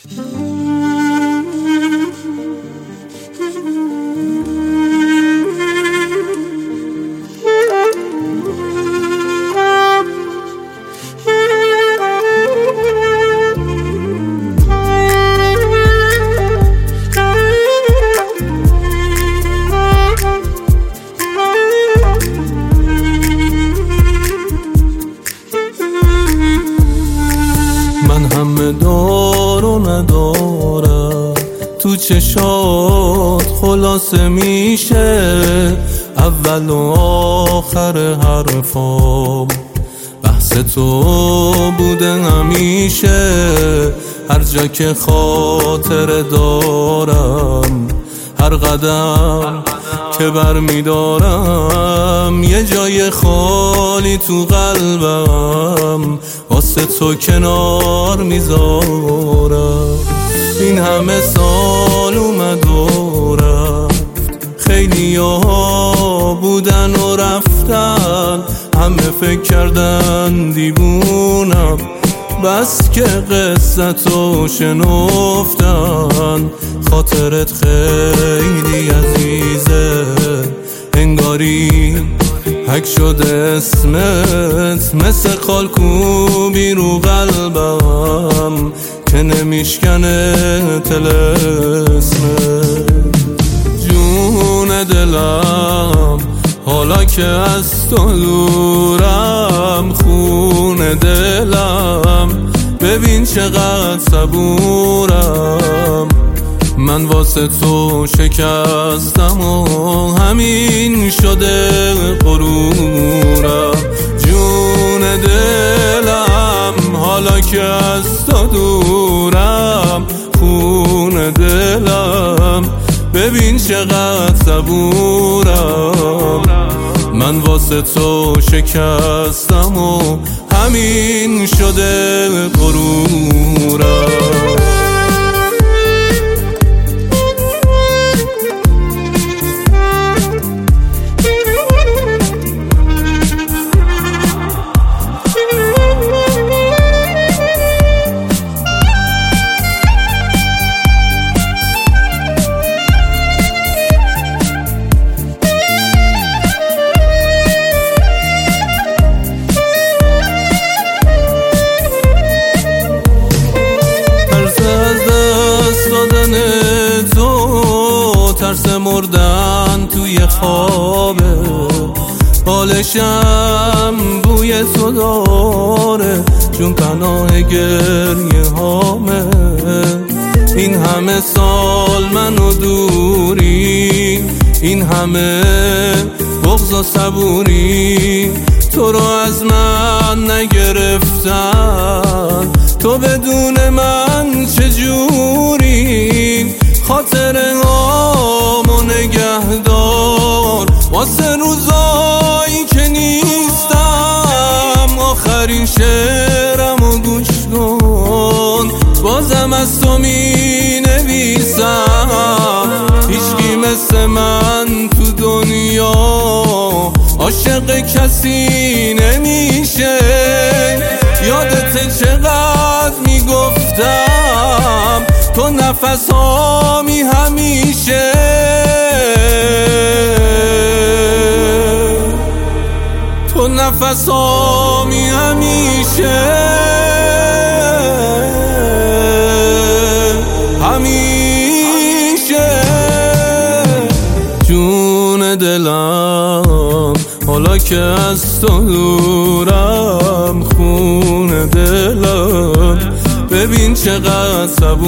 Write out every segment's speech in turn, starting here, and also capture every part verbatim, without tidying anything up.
من همه دار و ندارم، تو چشات خلاصه میشه اول و آخر حرفام. بحث تو بوده همیشه، هر جا که خاطر دارم، هر قدم که بر میدارم یه جای خالی تو قلبم واسه تو کنار میذارم. این همه سال اومد و رفت، خیلی ها بودن و رفتن، همه فکر کردن دیوونم، بس که قصتو شنفتن. خاطرت خیلی عزیزه، انگاری حک شده اسمت، مثل خالکوبی رو قلبم که نمیشکنه طلسمت. جون دلم حالا که از تو دورم، خون دلم ببین چقدر صبورم. من واسه تو شکستم و همین شده غرورم. جون دلم حالا که از تو دورم، خون دلم ببین چقدر صبورم. من واسه تو شکستم و همین شده غرورم. ترس مردن توی خوابه، بالشم بوی تو داره، چون پناه گریه هامه. این همه سال منو دوری، این همه بغض و صبوری، تو رو از من نگرفتن، تو بدون من چجوری؟ خاطره هامو نگهدار واسه روزایی که نیستم. آخرین شعرمو گوش کن، بازم از تو می نویسم. هیچکی مثل من تو دنیا عاشق کسی نمیشه. یادت چقدر میگفتم تو نفس هامی همیشه. تو نفس هامی همیشه، همیشه. جون دلم حالا که از تو دورم، خون دلم ببین چقدر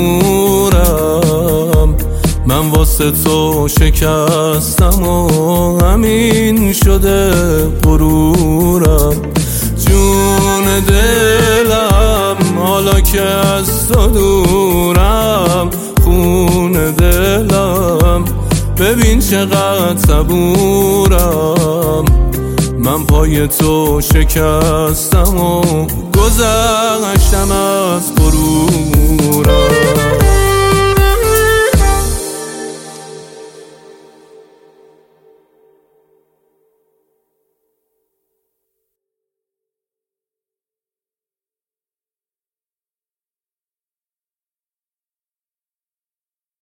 صبورم. من واسه تو شکستم و همین شده غرورم. جون دلم حالا که از تو دورم، خون دلم ببین چقدر صبورم. من پای تو شکستم و گذشتم از